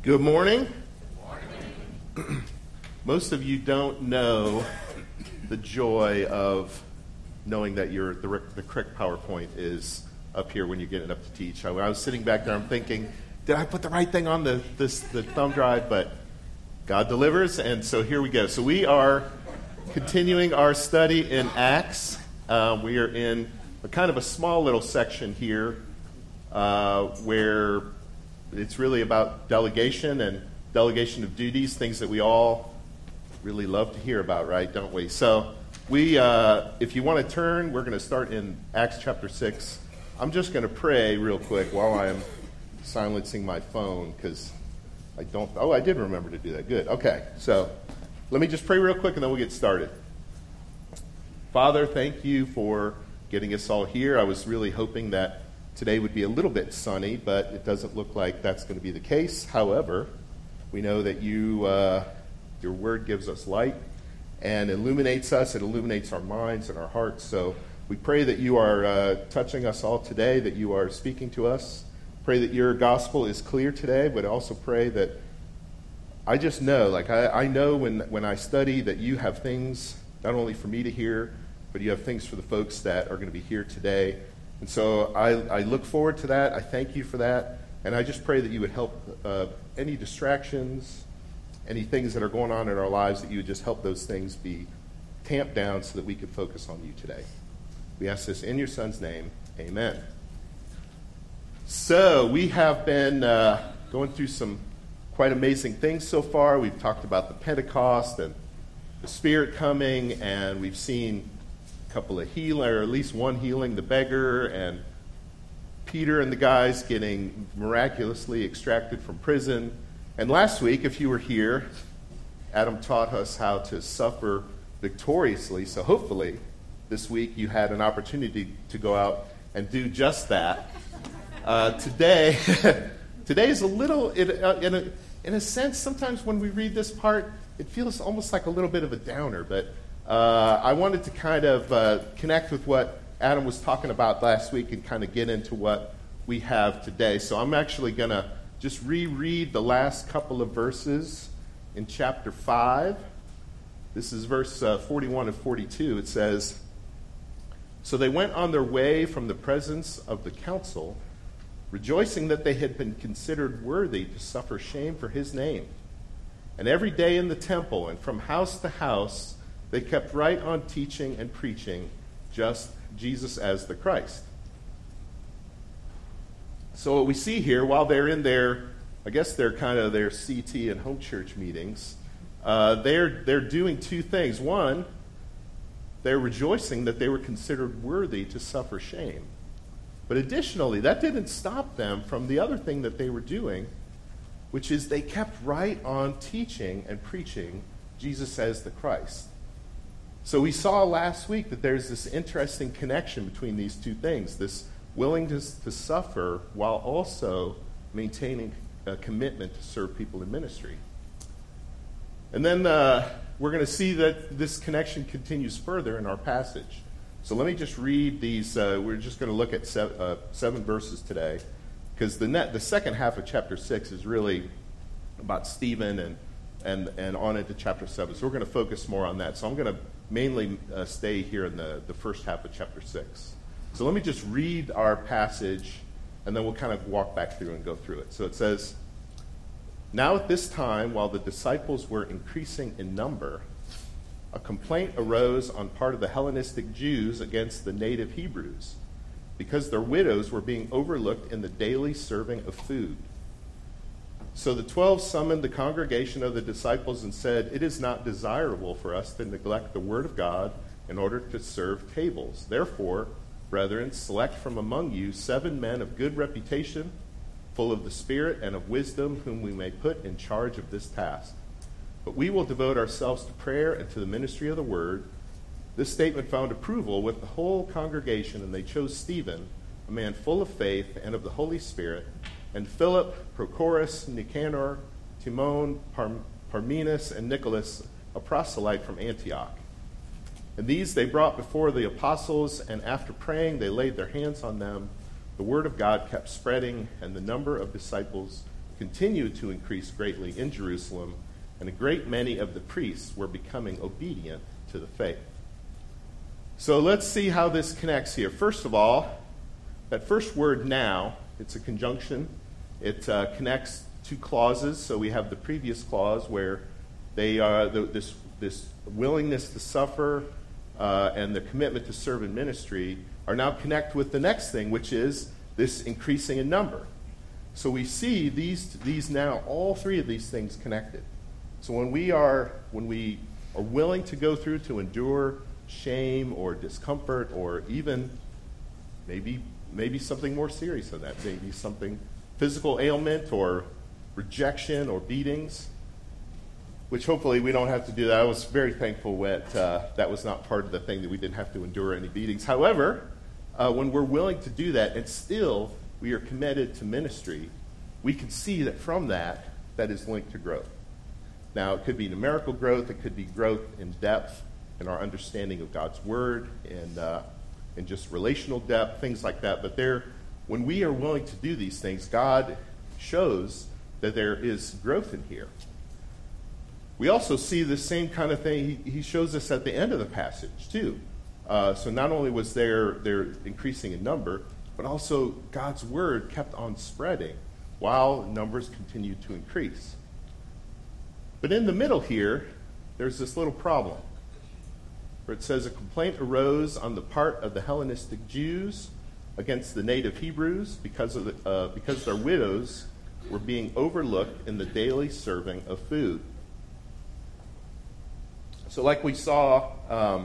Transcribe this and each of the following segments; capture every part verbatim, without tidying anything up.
Good morning. Good morning. Most of you don't know the joy of knowing that your the, the correct PowerPoint is up here when you're getting up to teach. I, when I was sitting back there, I'm thinking, did I put the right thing on the this the thumb drive? But God delivers, and so here we go. So we are continuing our study in Acts. Uh, we are in a kind of a small little section here uh, where it's really about delegation and delegation of duties, things that we all really love to hear about, right, don't we? So we, uh, if you want to turn, we're going to start in Acts chapter six. I'm just going to pray real quick while I'm silencing my phone because I don't, oh, I did remember to do that. Good. Okay, so let me just pray real quick and then we'll get started. Father, thank you for getting us all here. I was really hoping that today would be a little bit sunny, but it doesn't look like that's going to be the case. However, we know that you, uh, your word gives us light and illuminates us. It illuminates our minds and our hearts. So we pray that you are uh, touching us all today, that you are speaking to us. Pray that your gospel is clear today, but also pray that I just know, like I, I know when, when I study that you have things not only for me to hear, but you have things for the folks that are going to be here today. And so I, I look forward to that. I thank you for that. And I just pray that you would help uh, any distractions, any things that are going on in our lives, that you would just help those things be tamped down so that we could focus on you today. We ask this in your Son's name. Amen. So we have been uh, going through some quite amazing things so far. We've talked about the Pentecost and the Spirit coming, and we've seen couple of healing, or at least one healing the beggar, and Peter and the guys getting miraculously extracted from prison. And last week, if you were here, Adam taught us how to suffer victoriously. So hopefully this week you had an opportunity to go out and do just that. Uh, today, today is a little, it, uh, in, a, in a sense, sometimes when we read this part, it feels almost like a little bit of a downer, but Uh, I wanted to kind of uh, connect with what Adam was talking about last week and kind of get into what we have today. So I'm actually going to just reread the last couple of verses in chapter five. This is verse uh, forty-one and forty-two. It says, "So they went on their way from the presence of the council, rejoicing that they had been considered worthy to suffer shame for his name. And every day in the temple and from house to house, they kept right on teaching and preaching just Jesus as the Christ." So what we see here, while they're in their, I guess they're kind of their C T and home church meetings, uh, they're they're doing two things. One, they're rejoicing that they were considered worthy to suffer shame. But additionally, that didn't stop them from the other thing that they were doing, which is they kept right on teaching and preaching Jesus as the Christ. So we saw last week that there's this interesting connection between these two things, this willingness to suffer while also maintaining a commitment to serve people in ministry. And then uh, we're going to see that this connection continues further in our passage. So let me just read these. Uh, we're just going to look at seven, uh, seven verses today, because the net, the second half of chapter six is really about Stephen and and and on into chapter seven. So we're going to focus more on that. So I'm going to mainly uh, stay here in the, the first half of chapter six. So let me just read our passage, and then we'll kind of walk back through and go through it. So it says, "Now at this time, while the disciples were increasing in number, a complaint arose on part of the Hellenistic Jews against the native Hebrews, because their widows were being overlooked in the daily serving of food. So the twelve summoned the congregation of the disciples and said, 'It is not desirable for us to neglect the word of God in order to serve tables. Therefore, brethren, select from among you seven men of good reputation, full of the Spirit and of wisdom, whom we may put in charge of this task. But we will devote ourselves to prayer and to the ministry of the word.' This statement found approval with the whole congregation, and they chose Stephen, a man full of faith and of the Holy Spirit, and Philip, Prochorus, Nicanor, Timon, Par- Parmenas, and Nicholas, a proselyte from Antioch. And these they brought before the apostles, and after praying they laid their hands on them. The word of God kept spreading, and the number of disciples continued to increase greatly in Jerusalem, and a great many of the priests were becoming obedient to the faith. So let's see how this connects here. First of all, that first word now, it's a conjunction. It uh, connects two clauses. So we have the previous clause where they are the, this this willingness to suffer uh, and the commitment to serve in ministry are now connect with the next thing, which is this increasing in number. So we see these these now, all three of these things connected. So when we are when we are willing to go through to endure shame or discomfort or even maybe maybe something more serious than that, maybe something physical ailment or rejection or beatings, which hopefully we don't have to do that. I was very thankful that uh, that was not part of the thing, that we didn't have to endure any beatings. However, uh, when we're willing to do that and still we are committed to ministry, we can see that from that, that is linked to growth. Now, it could be numerical growth. It could be growth in depth in our understanding of God's Word and, uh, and just relational depth, things like that. But there, when we are willing to do these things, God shows that there is growth in here. We also see the same kind of thing. He, he shows us at the end of the passage, too. Uh, so not only was there, there increasing in number, but also God's Word kept on spreading while numbers continued to increase. But in the middle here, there's this little problem, where it says a complaint arose on the part of the Hellenistic Jews against the native Hebrews because of the, uh, because their widows were being overlooked in the daily serving of food. So, like we saw um,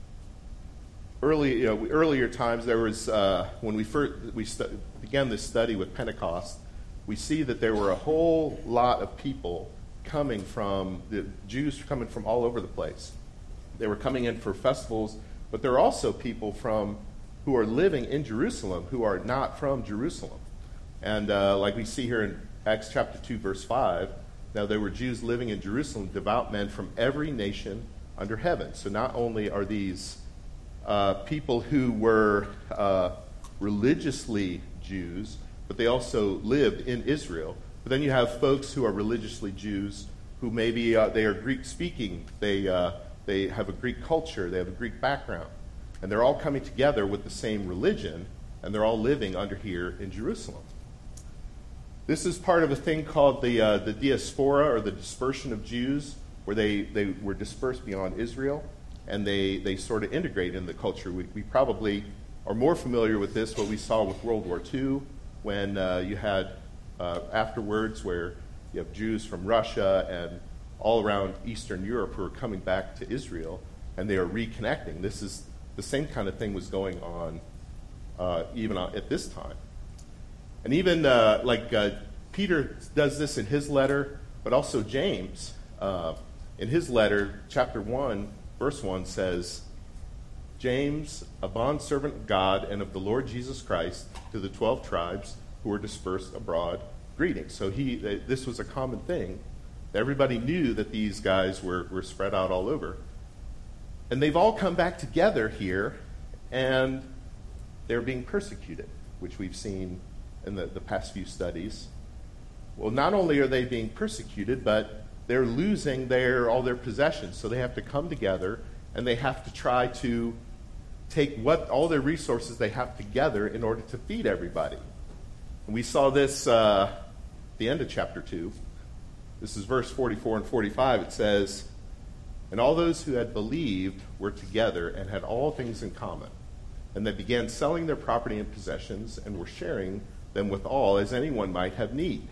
early, you know, earlier times, there was uh, when we first we stu- began this study with Pentecost, we see that there were a whole lot of people coming from, the Jews coming from all over the place. They were coming in for festivals, but there are also people from who are living in Jerusalem who are not from Jerusalem. And uh, like we see here in Acts chapter two, verse five, now there were Jews living in Jerusalem, devout men from every nation under heaven. So not only are these uh, people who were uh, religiously Jews, but they also lived in Israel. But then you have folks who are religiously Jews who maybe uh, they are Greek-speaking, they uh, they have a Greek culture, they have a Greek background, and they're all coming together with the same religion, and they're all living under here in Jerusalem. This is part of a thing called the uh, the diaspora, or the dispersion of Jews, where they, they were dispersed beyond Israel, and they, they sort of integrate in the culture. We, we probably are more familiar with this, what we saw with World War Two, when uh, you had Uh, afterwards, where you have Jews from Russia and all around Eastern Europe who are coming back to Israel, and they are reconnecting. This is the same kind of thing was going on uh, even at this time. And even uh, like uh, Peter does this in his letter, but also James, uh, in his letter, chapter one, verse one says, James, a bondservant of God and of the Lord Jesus Christ, to the twelve tribes who were dispersed abroad, greetings. So he, this was a common thing. Everybody knew that these guys were, were spread out all over. And they've all come back together here, and they're being persecuted, which we've seen in the, the past few studies. Well, not only are they being persecuted, but they're losing their all their possessions. So they have to come together, and they have to try to take what all their resources they have together in order to feed everybody. And we saw this uh, at the end of chapter two. This is verse forty-four and forty-five. It says, and all those who had believed were together and had all things in common. And they began selling their property and possessions and were sharing them with all as anyone might have need.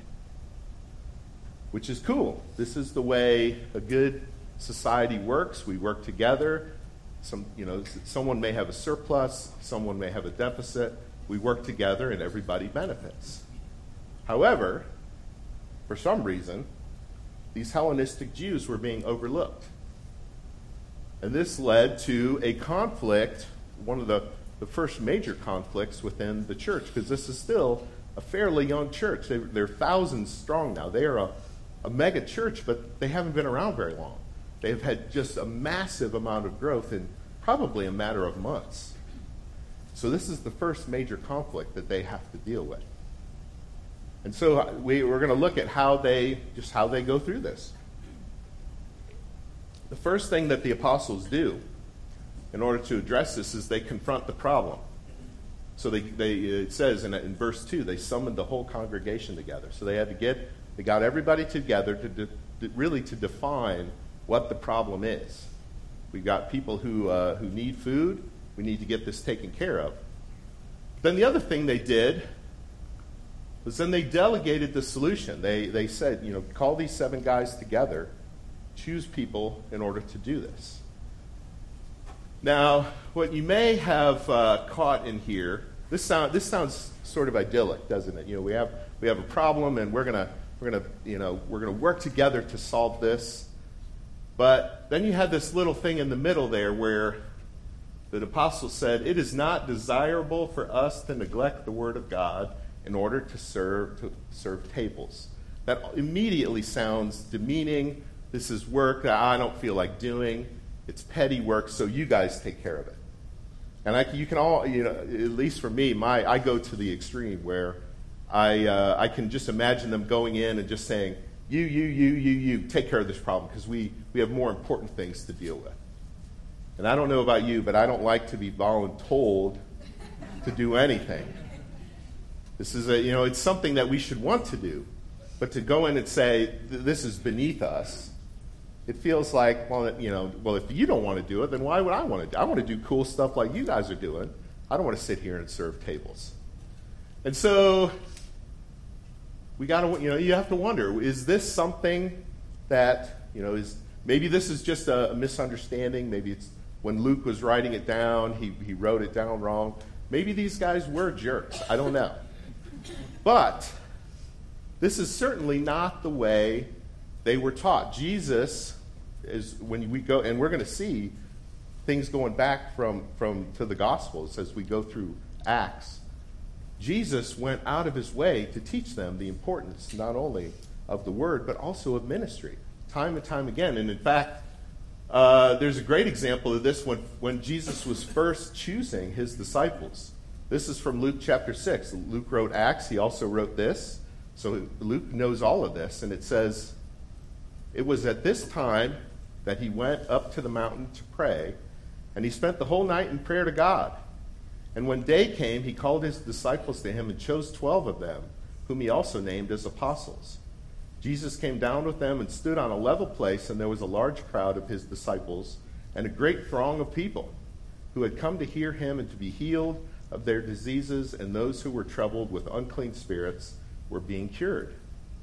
Which is cool. This is the way a good society works. We work together. Some, you know, someone may have a surplus. Someone may have a deficit. We work together and everybody benefits. However, for some reason, these Hellenistic Jews were being overlooked. And this led to a conflict, one of the, the first major conflicts within the church, because this is still a fairly young church. They, they're thousands strong now. They are a, a mega church, but they haven't been around very long. They've had just a massive amount of growth in probably a matter of months. So this is the first major conflict that they have to deal with. And so we, we're going to look at how they, just how they go through this. The first thing that the apostles do in order to address this is they confront the problem. So they, they it says in, in verse two, they summoned the whole congregation together. So they had to get, they got everybody together to, de, to really to define what the problem is. We've got people who uh, who need food. We need to get this taken care of. Then the other thing they did was then they delegated the solution. They they said, you know, call these seven guys together, choose people in order to do this. Now, what you may have uh, caught in here, this sound this sounds sort of idyllic, doesn't it? You know, we have we have a problem, and we're gonna we're gonna you know we're gonna work together to solve this. But then you have this little thing in the middle there where the apostle said, "It is not desirable for us to neglect the word of God in order to serve to serve tables." That immediately sounds demeaning. This is work that I don't feel like doing. It's petty work, so you guys take care of it. And I, you can all, you know, at least for me, my I go to the extreme where I uh, I can just imagine them going in and just saying, "You, you, you, you, you, take care of this problem because we we have more important things to deal with." And I don't know about you, but I don't like to be voluntold to do anything. This is a, you know, it's something that we should want to do, but to go in and say this is beneath us, it feels like, well, you know, well, if you don't want to do it, then why would I want to do it? I want to do cool stuff like you guys are doing. I don't want to sit here and serve tables. And so we got to, you know, you have to wonder, is this something that, you know, is maybe this is just a, a misunderstanding. Maybe it's when Luke was writing it down, he, he wrote it down wrong. Maybe these guys were jerks. I don't know. But this is certainly not the way they were taught. Jesus is, when we go, and we're going to see things going back from, from to the Gospels as we go through Acts. Jesus went out of his way to teach them the importance not only of the word, but also of ministry, time and time again. And in fact, uh, there's a great example of this when, when Jesus was first choosing his disciples. This is from Luke chapter six. Luke wrote Acts. He also wrote this. So Luke knows all of this. And it says, "It was at this time that he went up to the mountain to pray, and he spent the whole night in prayer to God. And when day came, he called his disciples to him and chose twelve of them, whom he also named as apostles. Jesus came down with them and stood on a level place, and there was a large crowd of his disciples and a great throng of people who had come to hear him and to be healed of their diseases, and those who were troubled with unclean spirits were being cured."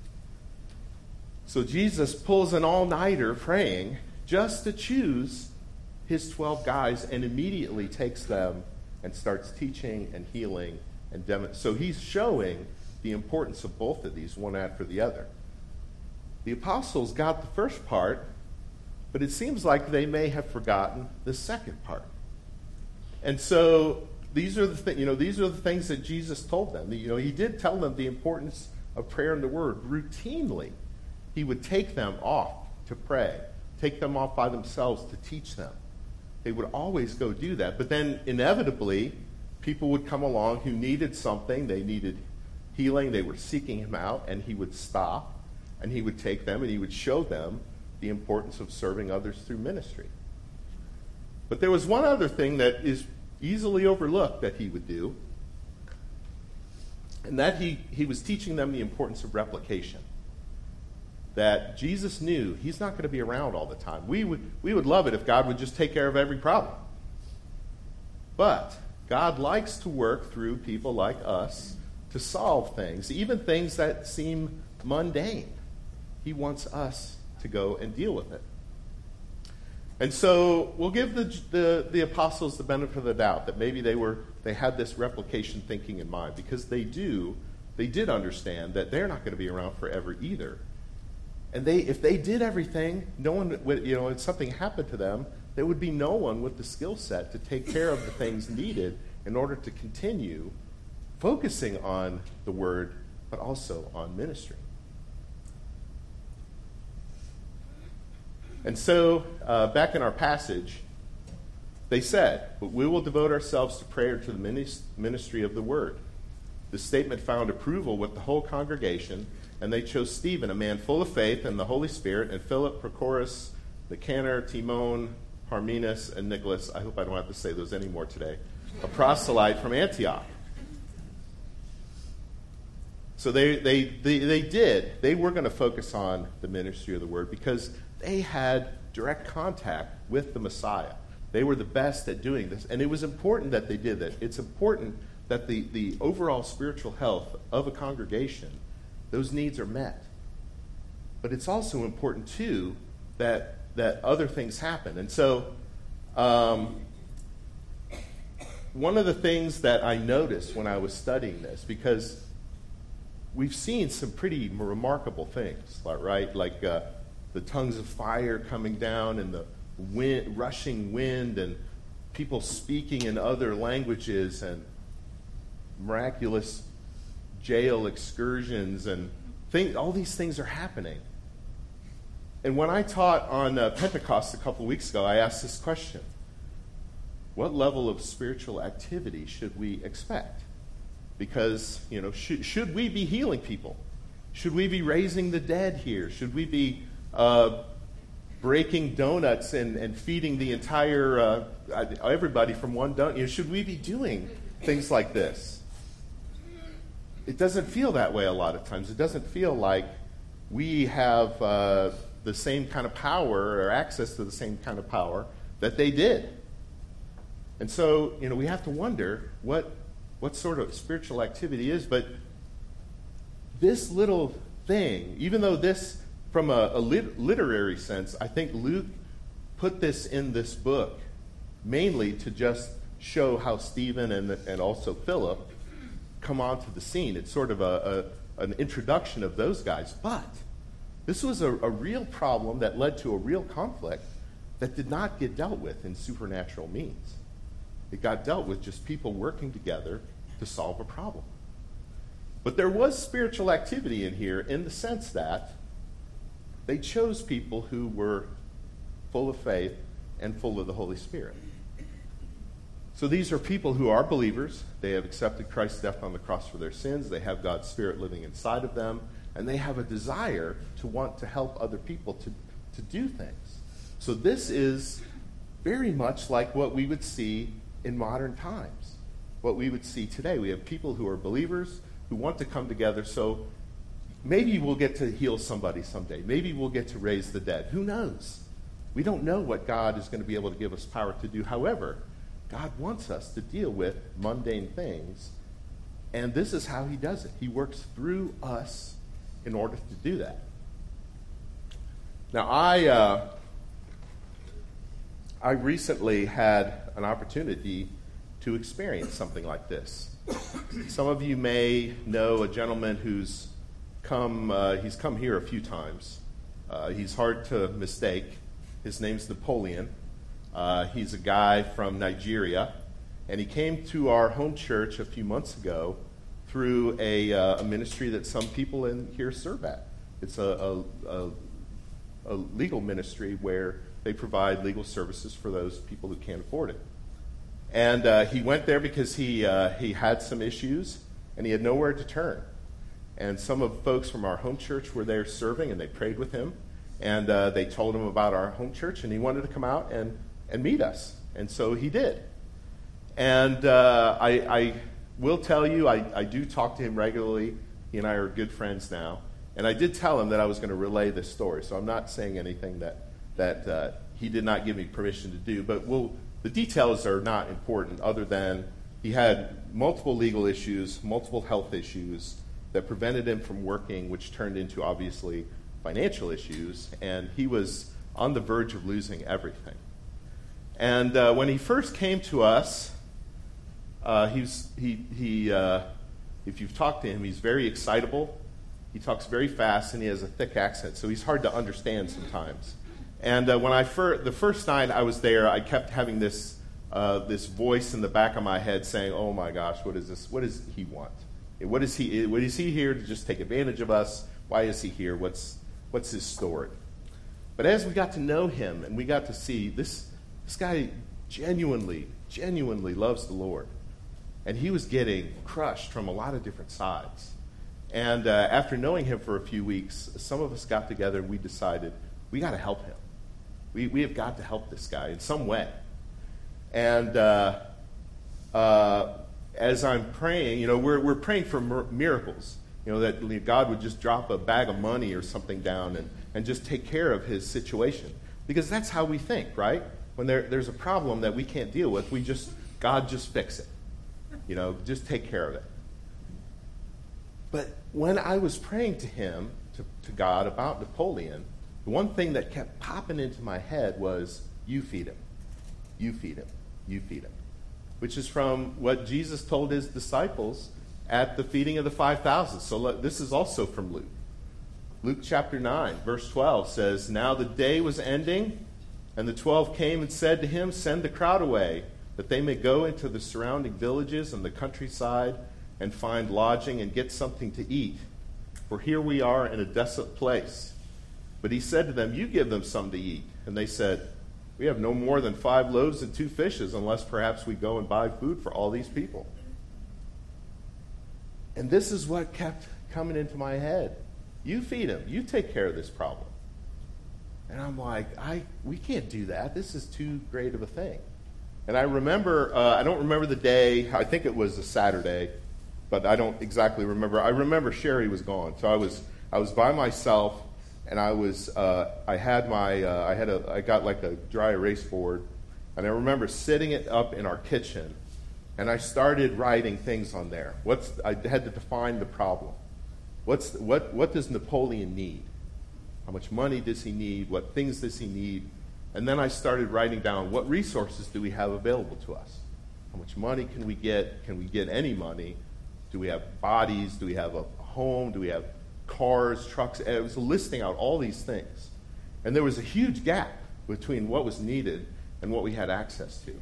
So Jesus pulls an all-nighter praying just to choose his twelve guys and immediately takes them and starts teaching and healing and demonstrating. So he's showing the importance of both of these, one after the other. The apostles got the first part, but it seems like they may have forgotten the second part. And so these are the th- you know these are the things that Jesus told them. You know, he did tell them the importance of prayer and the word. Routinely, he would take them off to pray, take them off by themselves to teach them. They would always go do that. But then inevitably, people would come along who needed something. They needed healing. They were seeking him out, and he would stop, and he would take them, and he would show them the importance of serving others through ministry. But there was one other thing that is easily overlooked that he would do, and that he, he was teaching them the importance of replication. That Jesus knew he's not going to be around all the time. We would, we would love it if God would just take care of every problem. But God likes to work through people like us to solve things, even things that seem mundane. He wants us to go and deal with it. And so we'll give the, the, the apostles the benefit of the doubt that maybe they were they had this replication thinking in mind, because they do they did understand that they're not going to be around forever either. And they if they did everything, no one would, you know, if something happened to them, there would be no one with the skill set to take care of the things needed in order to continue focusing on the word, but also on ministry. And so, uh, back in our passage, they said, "But we will devote ourselves to prayer, to the ministry of the word." The statement found approval with the whole congregation, and they chose Stephen, a man full of faith and the Holy Spirit, and Philip, Prochorus, Nicanor, Timon, Parmenas, and Nicholas. I hope I don't have to say those anymore today. A proselyte from Antioch. So they, they, they, they did. They were going to focus on the ministry of the word because they had direct contact with the Messiah. They were the best at doing this. And it was important that they did that. It's important that the, the overall spiritual health of a congregation, those needs are met. But it's also important, too, that, that other things happen. And so um, one of the things that I noticed when I was studying this, because we've seen some pretty remarkable things, right? Like uh, the tongues of fire coming down and the wind, rushing wind and people speaking in other languages and miraculous jail excursions and things. All these things are happening. And when I taught on uh, Pentecost a couple of weeks ago, I asked this question. What level of spiritual activity should we expect? Because, you know, should, should we be healing people? Should we be raising the dead here? Should we be uh, breaking donuts and, and feeding the entire, uh, everybody from one donut? You know, should we be doing things like this? It doesn't feel that way a lot of times. It doesn't feel like we have uh, the same kind of power or access to the same kind of power that they did. And so, you know, we have to wonder what what sort of spiritual activity is. But this little thing, even though this, from a, a lit- literary sense, I think Luke put this in this book mainly to just show how Stephen and, and also Philip come onto the scene. It's sort of a, a an introduction of those guys. But this was a, a real problem that led to a real conflict that did not get dealt with in supernatural means. It got dealt with just people working together to solve a problem. But there was spiritual activity in here in the sense that they chose people who were full of faith and full of the Holy Spirit. So these are people who are believers. They have accepted Christ's death on the cross for their sins. They have God's Spirit living inside of them. And they have a desire to want to help other people to, to do things. So this is very much like what we would see in modern times, what we would see today. We have people who are believers who want to come together. So maybe we'll get to heal somebody someday. Maybe we'll get to raise the dead. Who knows? We don't know what God is going to be able to give us power to do. However, God wants us to deal with mundane things, and this is how he does it. He works through us in order to do that. Now, I uh, I recently had an opportunity to experience something like this. Some of you may know a gentleman who's come, uh, he's come here a few times. Uh, he's hard to mistake. His name's Napoleon. Uh, he's a guy from Nigeria, and he came to our home church a few months ago through a, uh, a ministry that some people in here serve at. It's a, a, a, a legal ministry where they provide legal services for those people who can't afford it. And uh, he went there because he uh, he had some issues, and he had nowhere to turn. And some of the folks from our home church were there serving, and they prayed with him. And uh, they told him about our home church, and he wanted to come out and, and meet us. And so he did. And uh, I, I will tell you, I, I do talk to him regularly. He and I are good friends now. And I did tell him that I was going to relay this story, so I'm not saying anything that that uh, he did not give me permission to do. But we'll, the details are not important other than he had multiple legal issues, multiple health issues that prevented him from working, which turned into, obviously, financial issues. And he was on the verge of losing everything. And uh, when he first came to us, uh, he was, he, he uh, if you've talked to him, he's very excitable. He talks very fast, and he has a thick accent, so he's hard to understand sometimes. And uh, when I fir- the first night I was there, I kept having this uh, this voice in the back of my head saying, "Oh my gosh, what is this? What does he want? What is he? What is he here to just take advantage of us? Why is he here? What's what's his story?" But as we got to know him and we got to see this, this guy genuinely, genuinely loves the Lord, And he was getting crushed from a lot of different sides. And uh, after knowing him for a few weeks, some of us got together and we decided, we got to help him. We, we have got to help this guy in some way. And uh, uh, as I'm praying, you know, we're, we're praying for miracles. You know, that God would just drop a bag of money or something down and, and just take care of his situation. Because that's how we think, right? When there, there's a problem that we can't deal with, we just, God, just fix it. You know, just take care of it. But when I was praying to him, to, to God, about Napoleon, the one thing that kept popping into my head was, you feed him. You feed him. You feed him. Which is from what Jesus told his disciples at the feeding of the five thousand. So let, this is also from Luke. Luke chapter nine, verse twelve says, Now the day was ending, and the twelve came and said to him, Send the crowd away, that they may go into the surrounding villages and the countryside and find lodging and get something to eat. For here we are in a desolate place. But he said to them, You give them something to eat. And they said, We have no more than five loaves and two fishes, unless perhaps we go and buy food for all these people. And this is what kept coming into my head. You feed him. You take care of this problem. And I'm like, I we can't do that. This is too great of a thing. And I remember, uh, I don't remember the day. I think it was a Saturday, but I don't exactly remember. I remember Sherry was gone, so I was I was by myself, and I was uh, I had my uh, I had a I got like a dry erase board, and I remember sitting it up in our kitchen, and I started writing things on there. What's I had to define the problem. What's what what does Napoleon need? How much money does he need? What things does he need? And then I started writing down, what resources do we have available to us? How much money can we get? Can we get any money? Do we have bodies? Do we have a home? Do we have cars, trucks? And it was listing out all these things. And there was a huge gap between what was needed and what we had access to.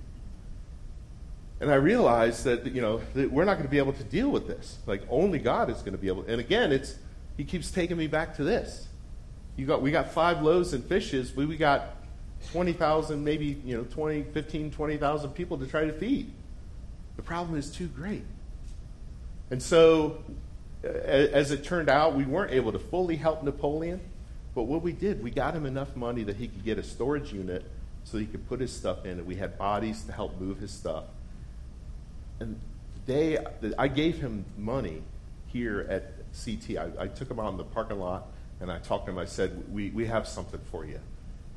And I realized that, you know, that we're not going to be able to deal with this. Like, only God is going to be able to. And again, it's he keeps taking me back to this. You got, we got five loaves and fishes. We, we got twenty thousand, maybe, you know, twenty, fifteen, twenty thousand people to try to feed. The problem is too great. And so, as it turned out, we weren't able to fully help Napoleon. But what we did, we got him enough money that he could get a storage unit so he could put his stuff in, and we had bodies to help move his stuff. And the day I gave him money here at C T, I, I took him out in the parking lot, and I talked to him. I said, we, we have something for you.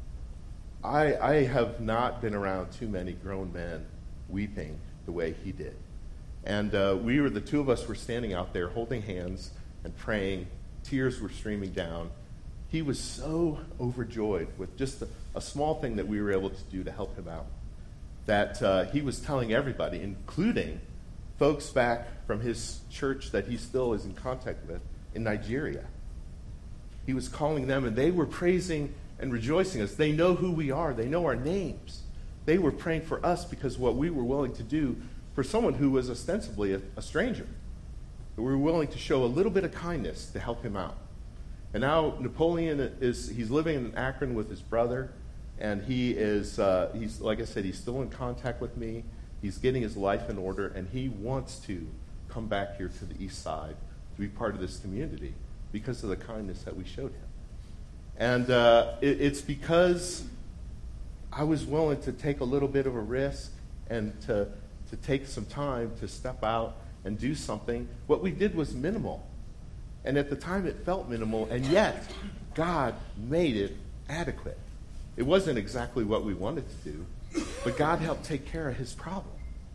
I, I have not been around too many grown men weeping the way he did. And uh, we were, the two of us were standing out there holding hands and praying. Tears were streaming down. He was so overjoyed with just a, a small thing that we were able to do to help him out, that uh, he was telling everybody, including folks back from his church that he still is in contact with in Nigeria. He was calling them, and they were praising and rejoicing us. They know who we are. They know our names. They were praying for us because what we were willing to do for someone who was ostensibly a, a stranger. We were willing to show a little bit of kindness to help him out. And now Napoleon is, he's living in Akron with his brother, and he is, uh, he's like I said, he's still in contact with me. He's getting his life in order, and he wants to come back here to the east side to be part of this community because of the kindness that we showed him. And uh, it, it's because I was willing to take a little bit of a risk and to, to take some time to step out and do something. What we did was minimal. And at the time it felt minimal, and yet God made it adequate. It wasn't exactly what we wanted to do, but God helped take care of his problem.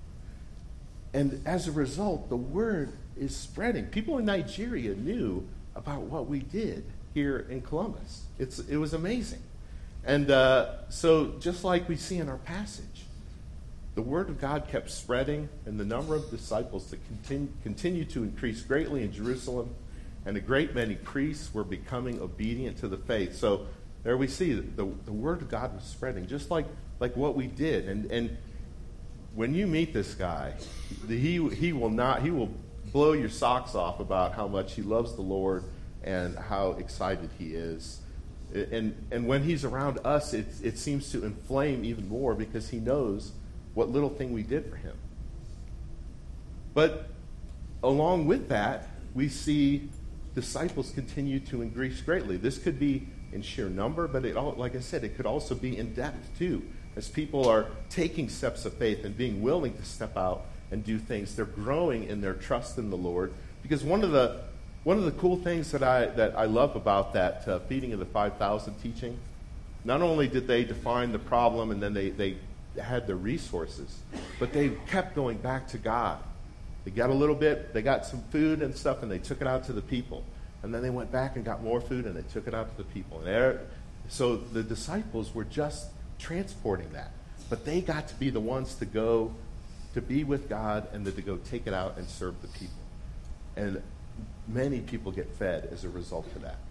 And as a result, the word is spreading. People in Nigeria knew about what we did here in Columbus. It's, it was amazing. And uh, so just like we see in our passage, the word of God kept spreading, and the number of disciples that continue, continue to increase greatly in Jerusalem, and a great many priests were becoming obedient to the faith. So there we see that the, the word of God was spreading, just like, like what we did. And, and when you meet this guy, he, he will not, he will blow your socks off about how much he loves the Lord and how excited he is. And, and when he's around us, it, it seems to inflame even more because he knows what little thing we did for him. But along with that, we see disciples continue to increase greatly. This could be in sheer number, but it all, like I said, it could also be in depth too. As people are taking steps of faith and being willing to step out and do things, they're growing in their trust in the Lord. Because one of the one of the cool things that I that I love about that uh, feeding of the five thousand teaching, not only did they define the problem and then they, they had the resources, but they kept going back to God. They got a little bit, they got some food and stuff, and they took it out to the people. And then they went back and got more food, and they took it out to the people. And so the disciples were just transporting that. But they got to be the ones to go, to be with God, and then to go take it out and serve the people. And many people get fed as a result of that.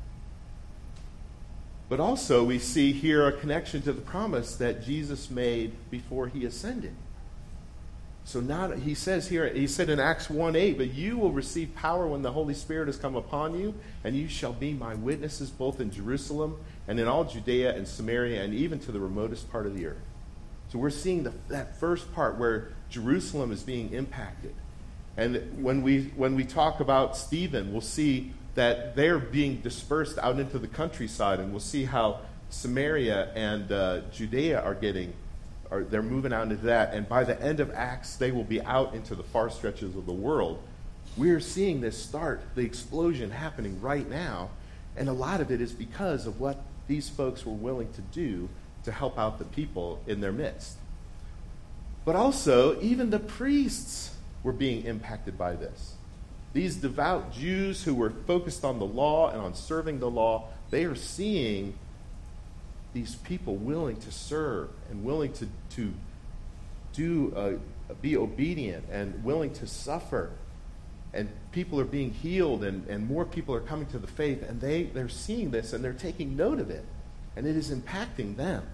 But also we see here a connection to the promise that Jesus made before he ascended. So not, he says here, he said in Acts one eight, but you will receive power when the Holy Spirit has come upon you, and you shall be my witnesses both in Jerusalem and in all Judea and Samaria and even to the remotest part of the earth. So we're seeing the, that first part where Jerusalem is being impacted. And when we when we talk about Stephen, we'll see that they're being dispersed out into the countryside, and we'll see how Samaria and uh, Judea are getting, are they're moving out into that. And by the end of Acts, they will be out into the far stretches of the world. We're seeing this start, the explosion happening right now, and a lot of it is because of what these folks were willing to do to help out the people in their midst. But also, even the priests were being impacted by this. These devout Jews who were focused on the law and on serving the law, they are seeing these people willing to serve and willing to, to do uh, be obedient and willing to suffer. And people are being healed, and, and more people are coming to the faith, and they, they're seeing this and they're taking note of it. And it is impacting them.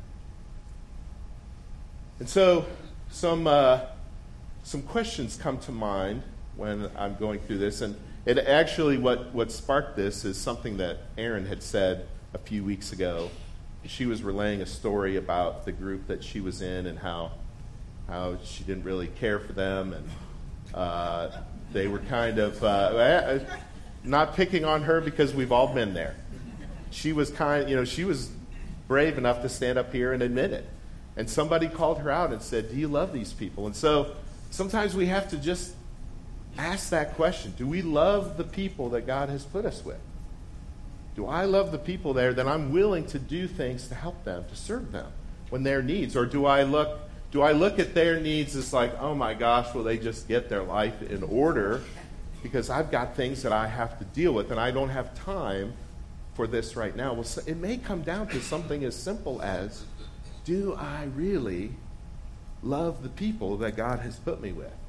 And so some uh, some questions come to mind when I'm going through this. And it actually, what, what sparked this is something that Erin had said a few weeks ago. She was relaying a story about the group that she was in and how how she didn't really care for them, and uh, they were kind of uh, not picking on her because we've all been there. She was kind, you know, she was brave enough to stand up here and admit it. And somebody called her out and said, "Do you love these people?" And so sometimes we have to just ask that question. Do we love the people that God has put us with? Do I love the people there that I'm willing to do things to help them, to serve them when their needs? Or do I look do I look at their needs as like, oh my gosh, will they just get their life in order because I've got things that I have to deal with and I don't have time for this right now? Well, it may come down to something as simple as, do I really love the people that God has put me with?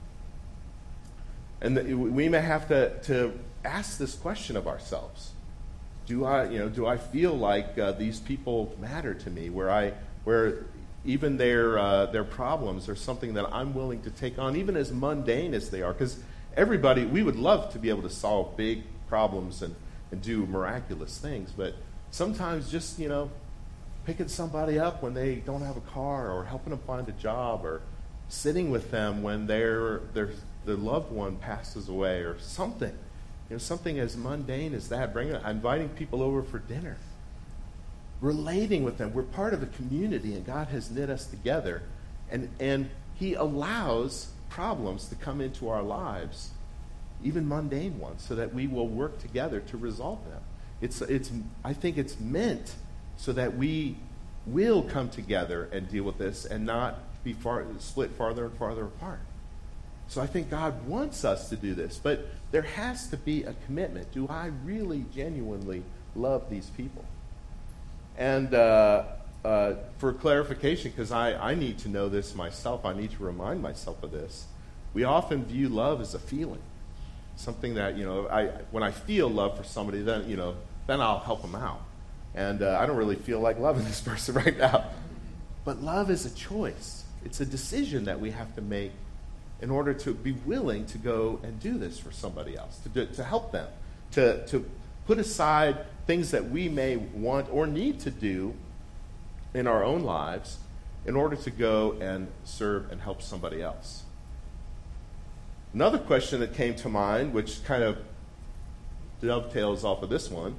And we may have to, to ask this question of ourselves. Do I, you know, do I feel like uh, these people matter to me, where I, where even their uh, their problems are something that I'm willing to take on, even as mundane as they are? Because everybody, we would love to be able to solve big problems and, and do miraculous things, but sometimes just, you know, picking somebody up when they don't have a car, or helping them find a job, or sitting with them when their their their loved one passes away, or something. You know, something as mundane as that, bringing, inviting people over for dinner, relating with them. We're part of a community, and God has knit us together, and and He allows problems to come into our lives, even mundane ones, so that we will work together to resolve them. It's it's I think it's meant so that we will come together and deal with this, and not be far split farther and farther apart. So I think God wants us to do this, but there has to be a commitment. Do I really genuinely love these people? And uh, uh, for clarification, because I, I need to know this myself, I need to remind myself of this. We often view love as a feeling, something that, you know, I when I feel love for somebody, then, you know, then I'll help them out. And uh, I don't really feel like loving this person right now. But love is a choice. It's a decision that we have to make in order to be willing to go and do this for somebody else, to do, to help them, to, to put aside things that we may want or need to do in our own lives in order to go and serve and help somebody else. Another question that came to mind, which kind of dovetails off of this one,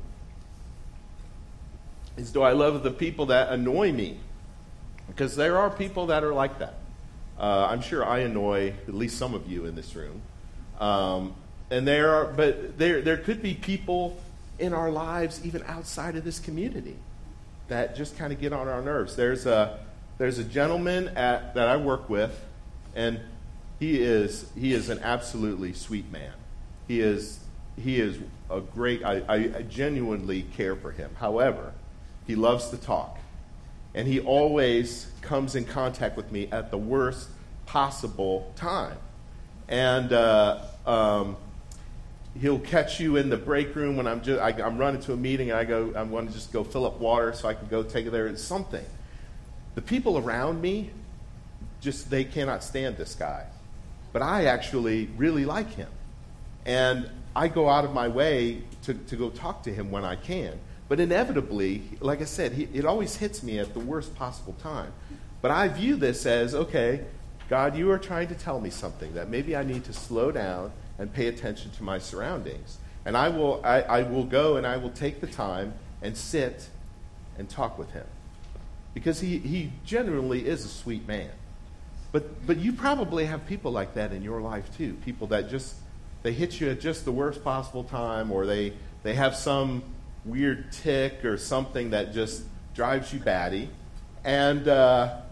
is do I love the people that annoy me? Because there are people that are like that. Uh, I'm sure I annoy at least some of you in this room. Um, and there are, but there there could be people in our lives, even outside of this community, that just kind of get on our nerves. There's a there's a gentleman at that I work with, and he is he is an absolutely sweet man. He is he is a great. I, I, I genuinely care for him. However, he loves to talk, and he always comes in contact with me at the worst possible time, and uh, um, he'll catch you in the break room when I'm just I, I'm running to a meeting and I go I want to just go fill up water so I can go take it there. It's something. The people around me, just they cannot stand this guy, but I actually really like him, and I go out of my way to, to go talk to him when I can. But inevitably, like I said, he, it always hits me at the worst possible time. But I view this as, okay, God, you are trying to tell me something, that maybe I need to slow down and pay attention to my surroundings. And I will, I, I will go and I will take the time and sit and talk with him. Because he, he genuinely is a sweet man. But but you probably have people like that in your life too. People that just, they hit you at just the worst possible time, or they, they have some weird tick or something that just drives you batty. And uh,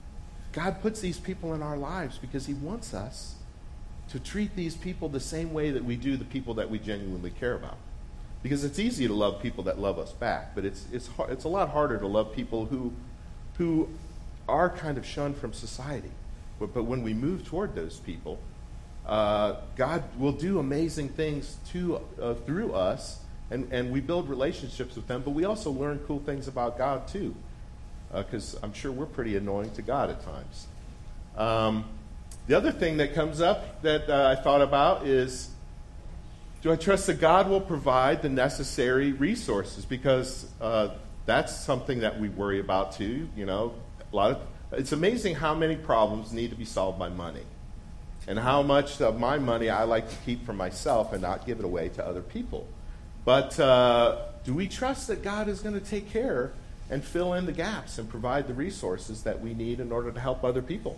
God puts these people in our lives because he wants us to treat these people the same way that we do the people that we genuinely care about. Because it's easy to love people that love us back, but it's it's it's a lot harder to love people who who are kind of shunned from society. But, but when we move toward those people, uh, God will do amazing things to uh, through us, and, and we build relationships with them, but we also learn cool things about God too, because uh, I'm sure we're pretty annoying to God at times. Um, the other thing that comes up that uh, I thought about is, do I trust that God will provide the necessary resources? Because uh, that's something that we worry about too. You know, a lot of it's amazing how many problems need to be solved by money, and how much of my money I like to keep for myself and not give it away to other people. But uh, do we trust that God is going to take care and fill in the gaps and provide the resources that we need in order to help other people?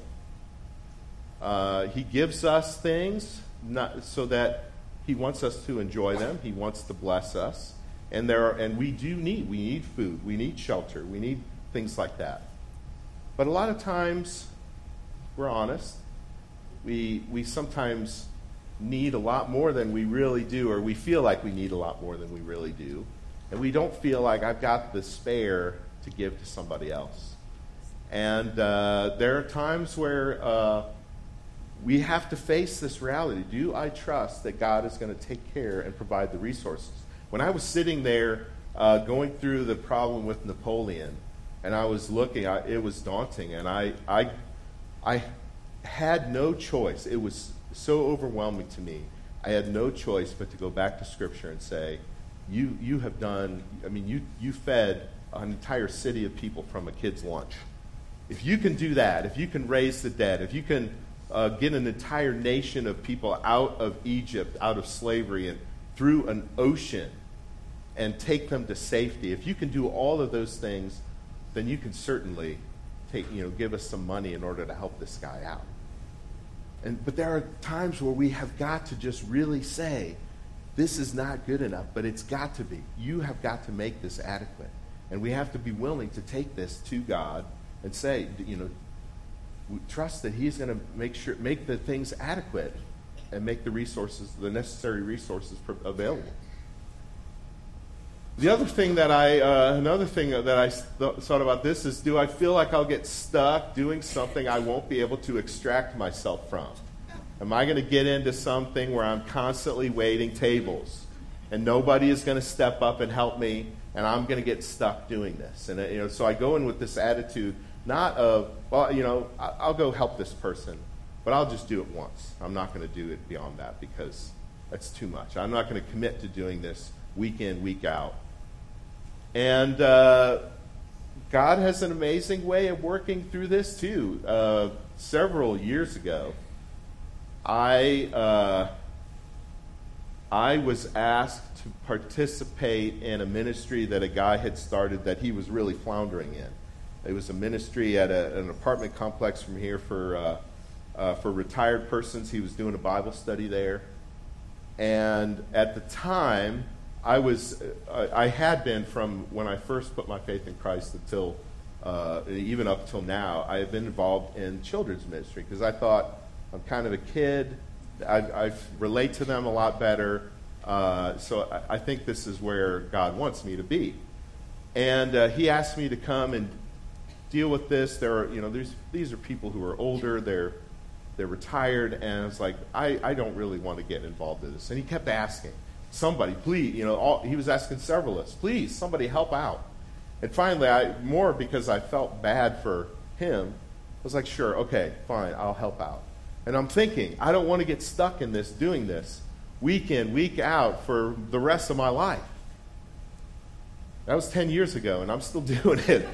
Uh, he gives us things not, so that he wants us to enjoy them. He wants to bless us. And there are, and we do need, we need food. We need shelter. We need things like that. But a lot of times, we're honest, we we sometimes need a lot more than we really do, or we feel like we need a lot more than we really do. And we don't feel like I've got the spare to give to somebody else. And uh, there are times where uh, we have to face this reality. Do I trust that God is going to take care and provide the resources? When I was sitting there uh, going through the problem with Napoleon, and I was looking, I, it was daunting, and I, I, I had no choice. It was so overwhelming to me. I had no choice but to go back to Scripture and say, you, you have done, I mean, you, you fed an entire city of people from a kid's lunch. If you can do that, if you can raise the dead, if you can uh, get an entire nation of people out of Egypt, out of slavery, and through an ocean, and take them to safety, if you can do all of those things, then you can certainly take, you know, give us some money in order to help this guy out. And but there are times where we have got to just really say, this is not good enough, but it's got to be. You have got to make this adequate. And we have to be willing to take this to God and say, you know, we trust that he's going to make sure, make the things adequate and make the resources, the necessary resources available. The other thing that I, uh, another thing that I th- thought about this is, do I feel like I'll get stuck doing something I won't be able to extract myself from? Am I going to get into something where I'm constantly waiting tables and nobody is going to step up and help me, and I'm going to get stuck doing this? And you know, so I go in with this attitude, not of, well, you know, I'll go help this person, but I'll just do it once. I'm not going to do it beyond that because that's too much. I'm not going to commit to doing this week in, week out. And uh, God has an amazing way of working through this too. Uh, several years ago, I uh, I was asked to participate in a ministry that a guy had started that he was really floundering in. It was a ministry at a, an apartment complex from here for uh, uh, for retired persons. He was doing a Bible study there, and at the time, I was uh, I had been from when I first put my faith in Christ until uh, even up till now. I have been involved in children's ministry because I thought I'm kind of a kid. I, I relate to them a lot better. Uh, so I, I think this is where God wants me to be. And uh, he asked me to come and deal with this. There are, you know, there's, these are people who are older. They're they're retired, and it's like I, I don't really want to get involved in this. And he kept asking, somebody, please, you know, all, he was asking several of us, please, somebody help out. And finally, I more because I felt bad for him, I was like, sure, okay, fine, I'll help out. And I'm thinking, I don't want to get stuck in this, doing this, week in, week out for the rest of my life. That was ten years ago, and I'm still doing it.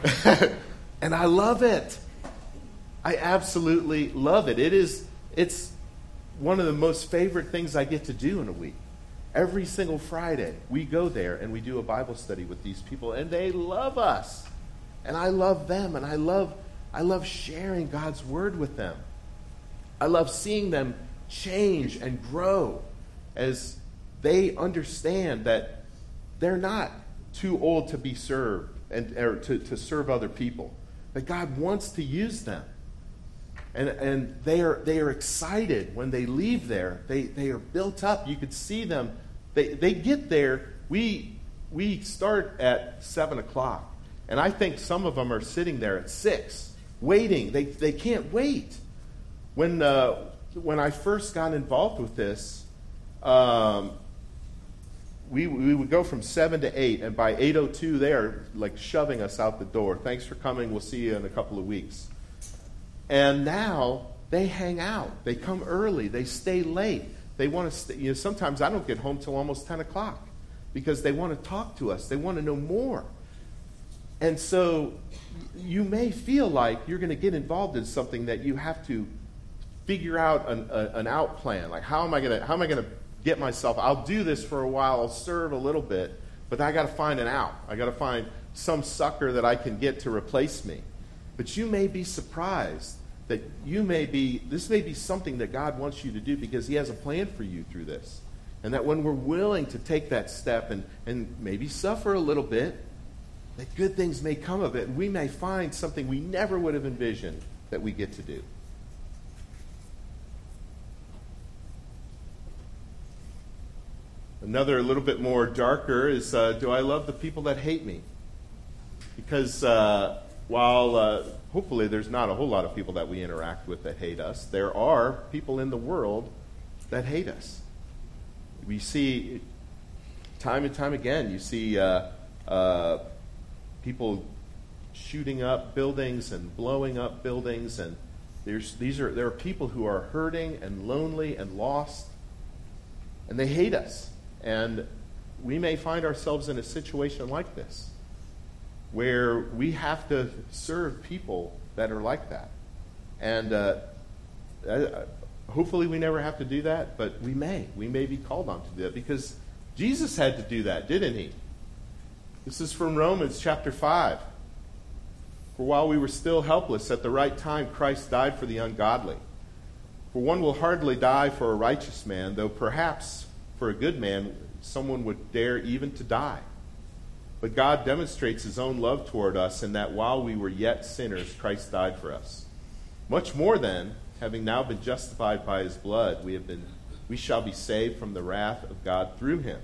And I love it. I absolutely love it. It is, it's one of the most favorite things I get to do in a week. Every single Friday, we go there and we do a Bible study with these people, and they love us. And I love them, and I love, I love sharing God's word with them. I love seeing them change and grow as they understand that they're not too old to be served and or to, to serve other people. That God wants to use them. And and they are they are excited when they leave there. They they are built up. You could see them. They they get there. We we start at seven o'clock. And I think some of them are sitting there at six, waiting. They they can't wait. When uh, when I first got involved with this, um, we we would go from seven to eight, and by eight oh two, they are like shoving us out the door. Thanks for coming. We'll see you in a couple of weeks. And now they hang out. They come early. They stay late. They want to stay. You know, sometimes I don't get home till almost ten o'clock because they want to talk to us. They want to know more. And so you may feel like you're going to get involved in something that you have to figure out an, a, an out plan. Like, how am I going to how am I going to get myself? I'll do this for a while. I'll serve a little bit, but I got to find an out. I got to find some sucker that I can get to replace me. But you may be surprised that you may be. This may be something that God wants you to do because He has a plan for you through this, and that when we're willing to take that step and and maybe suffer a little bit, that good things may come of it, and we may find something we never would have envisioned that we get to do. Another, a little bit more darker, is uh, do I love the people that hate me? Because uh, while uh, hopefully there's not a whole lot of people that we interact with that hate us, there are people in the world that hate us. We see time and time again, you see uh, uh, people shooting up buildings and blowing up buildings, and there's these are there are people who are hurting and lonely and lost, and they hate us. And we may find ourselves in a situation like this, where we have to serve people that are like that. And uh, uh, hopefully we never have to do that, but we may. We may be called on to do that, because Jesus had to do that, didn't He? This is from Romans chapter five. For while we were still helpless, at the right time Christ died for the ungodly. For one will hardly die for a righteous man, though perhaps for a good man someone would dare even to die. But God demonstrates His own love toward us in that while we were yet sinners, Christ died for us. Much more then, having now been justified by His blood, we have been, we shall be saved from the wrath of God through Him.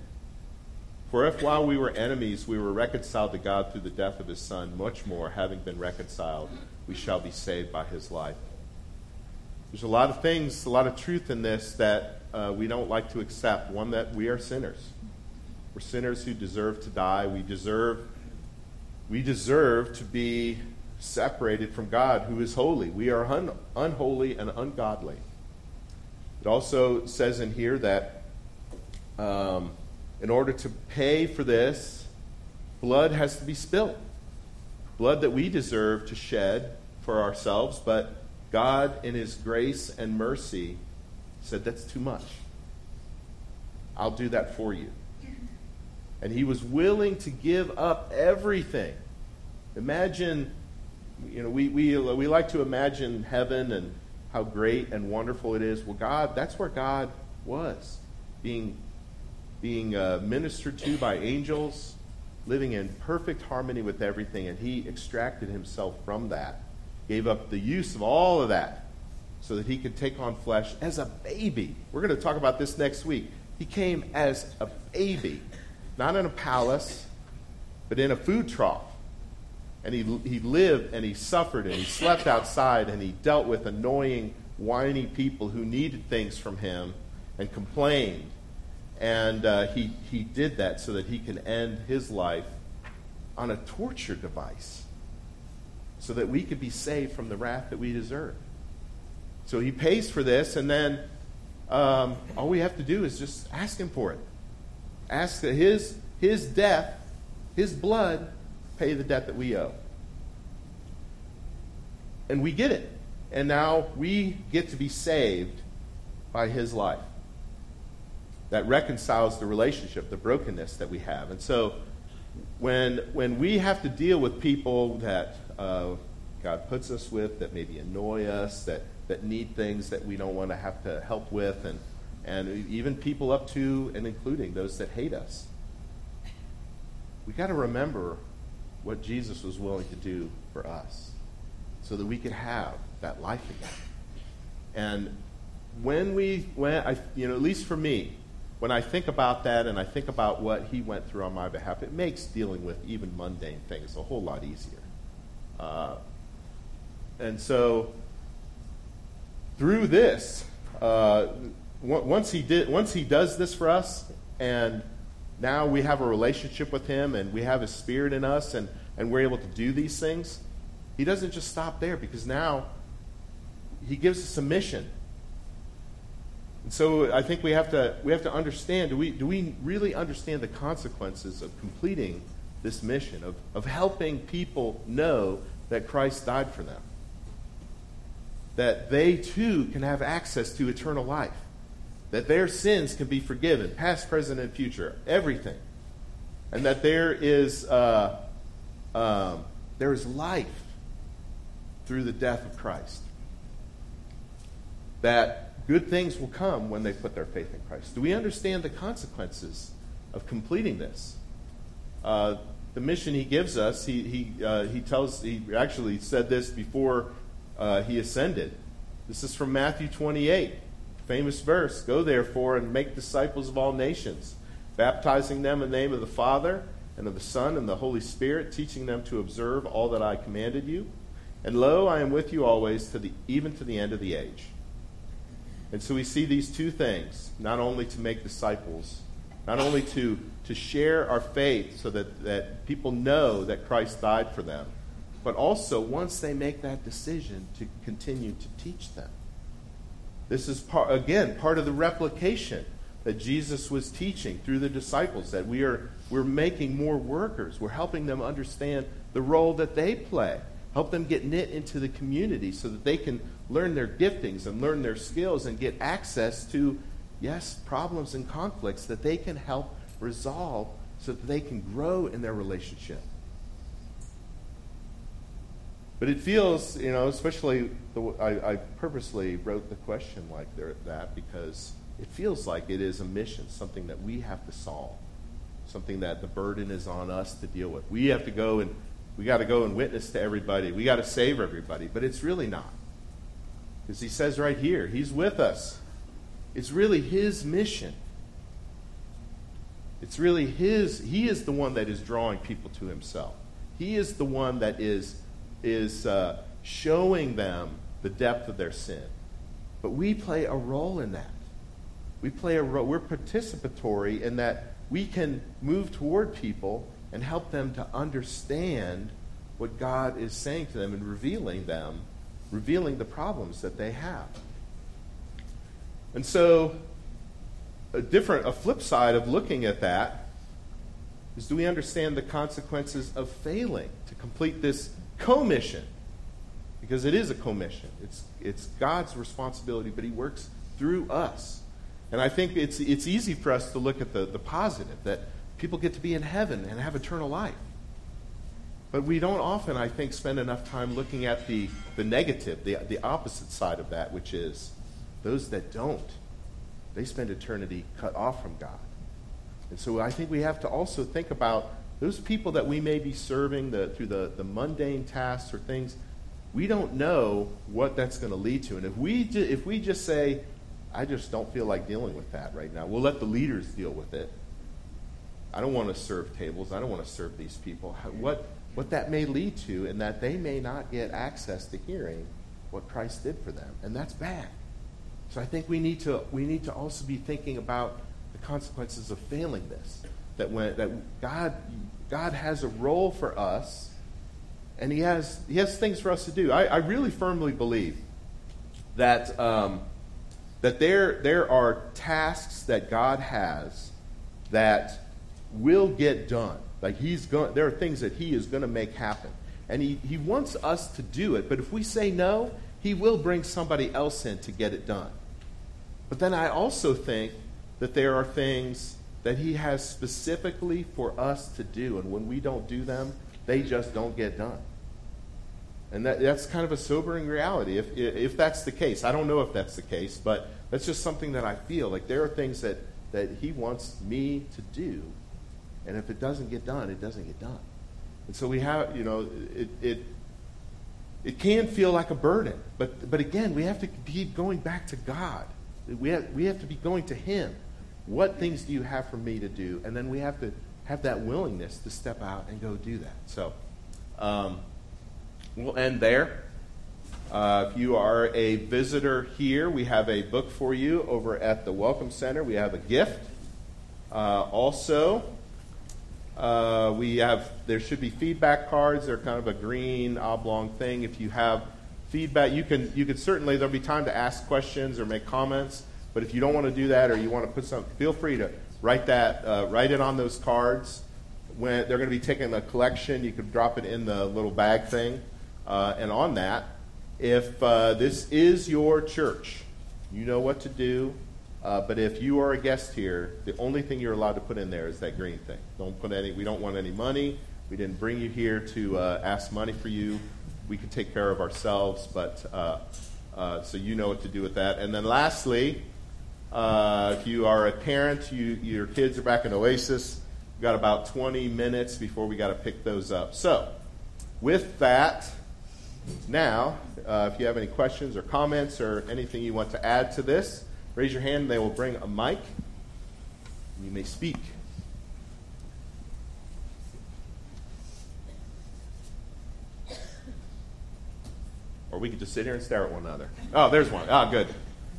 For if while we were enemies we were reconciled to God through the death of His Son, much more, having been reconciled, we shall be saved by His life. There's a lot of things, a lot of truth in this that uh, we don't like to accept. One, that we are sinners. We're sinners who deserve to die. We deserve, we deserve to be separated from God, who is holy. We are un- unholy and ungodly. It also says in here that um, in order to pay for this, blood has to be spilled. Blood that we deserve to shed for ourselves, but God, in His grace and mercy, said, that's too much. I'll do that for you. And he was willing to give up everything. Imagine, you know, we, we, we like to imagine heaven and how great and wonderful it is. Well, God, that's where God was, being, being uh, ministered to by angels, living in perfect harmony with everything, and he extracted himself from that, gave up the use of all of that so that he could take on flesh as a baby. We're going to talk about this next week. He came as a baby, not in a palace, but in a food trough. And he, he lived and he suffered and he slept outside and he dealt with annoying, whiny people who needed things from him and complained. And uh, he, he did that so that he can end his life on a torture device so that we could be saved from the wrath that we deserve. So he pays for this, and then um, all we have to do is just ask him for it. Ask that his, his death, his blood, pay the debt that we owe. And we get it. And now we get to be saved by his life. That reconciles the relationship, the brokenness that we have. And so when when we have to deal with people that uh, God puts us with, that maybe annoy us, that, that need things that we don't want to have to help with, and, and even people up to and including those that hate us, we got to remember what Jesus was willing to do for us so that we could have that life again. And when we, when I, you know, at least for me, when I think about that and I think about what he went through on my behalf, it makes dealing with even mundane things a whole lot easier. Uh, and so through this, uh, once he did, once he does this for us, and now we have a relationship with him, and we have his Spirit in us, and, and we're able to do these things, he doesn't just stop there, because now he gives us a mission. And so I think we have to we have to understand, do we do we really understand the consequences of completing this mission, of, of helping people know that Christ died for them? That they too can have access to eternal life. That their sins can be forgiven, past, present, and future, everything. And that there is uh, um, there is life through the death of Christ. That good things will come when they put their faith in Christ. Do we understand the consequences of completing this? Uh, the mission he gives us, he he uh, he tells he actually said this before uh, he ascended. This is from Matthew twenty-eight, famous verse. Go therefore and make disciples of all nations, baptizing them in the name of the Father and of the Son and the Holy Spirit, teaching them to observe all that I commanded you. And lo, I am with you always to the even to the end of the age. And so we see these two things, not only to make disciples, not only to, to share our faith so that, that people know that Christ died for them, but also once they make that decision to continue to teach them. This is, part, again, part of the replication that Jesus was teaching through the disciples, that we are, we're making more workers. We're helping them understand the role that they play. Help them get knit into the community so that they can learn their giftings and learn their skills and get access to, yes, problems and conflicts that they can help resolve so that they can grow in their relationship. But it feels, you know, especially, the, I, I purposely wrote the question like that because it feels like it is a mission, something that we have to solve, something that the burden is on us to deal with. We have to go and We got to go and witness to everybody. We got to save everybody. But it's really not. Because he says right here, he's with us. It's really his mission. It's really his, he is the one that is drawing people to himself. He is the one that is, is uh, showing them the depth of their sin. But we play a role in that. We play a role. We're participatory in that we can move toward people and help them to understand what God is saying to them and revealing them, revealing the problems that they have. And so, a different, a flip side of looking at that is, do we understand the consequences of failing to complete this commission? Because it is a commission. It's, it's God's responsibility, but he works through us. And I think it's it's easy for us to look at the, the positive, that people get to be in heaven and have eternal life. But we don't often, I think, spend enough time looking at the, the negative, the, the opposite side of that, which is those that don't, they spend eternity cut off from God. And so I think we have to also think about those people that we may be serving the, through the, the mundane tasks or things. We don't know what that's going to lead to. And if we ju- if we just say, I just don't feel like dealing with that right now, we'll let the leaders deal with it. I don't want to serve tables. I don't want to serve these people. How, what what that may lead to, and that they may not get access to hearing what Christ did for them, and that's bad. So I think we need to we need to also be thinking about the consequences of failing this. That when that God God has a role for us, and He has He has things for us to do. I, I really firmly believe that um, that there there are tasks that God has that will get done. Like He's going, there are things that He is going to make happen, and He He wants us to do it. But if we say no, He will bring somebody else in to get it done. But then I also think that there are things that He has specifically for us to do, and when we don't do them, they just don't get done. And that, that's kind of a sobering reality, if if that's the case. I don't know if that's the case, but that's just something that I feel. Like there are things that, that He wants me to do, and if it doesn't get done, it doesn't get done. And so we have, you know, it it, it can feel like a burden, but but again, we have to keep going back to God. We have, we have to be going to Him. What things do you have for me to do? And then we have to have that willingness to step out and go do that. So um, we'll end there. Uh, if you are a visitor here, we have a book for you over at the Welcome Center. We have a gift. Uh, also, uh, we have there should be feedback cards. They're kind of a green oblong thing. If you have feedback, you can you can certainly, there'll be time to ask questions or make comments. But if you don't want to do that, or you want to put some, feel free to write that, uh, write it on those cards. When they're going to be taking a collection, you can drop it in the little bag thing. Uh, and on that, if uh, this is your church, you know what to do. Uh, but if you are a guest here, the only thing you're allowed to put in there is that green thing. Don't put any. We don't want any money. We didn't bring you here to uh, ask money for you. We can take care of ourselves, but uh, uh, so you know what to do with that. And then lastly, uh, if you are a parent, you, your kids are back in Oasis. We've got about twenty minutes before we got to pick those up. So with that, now, uh, if you have any questions or comments or anything you want to add to this, raise your hand and they will bring a mic. You may speak. Or we could just sit here and stare at one another. Oh, there's one. Oh, good.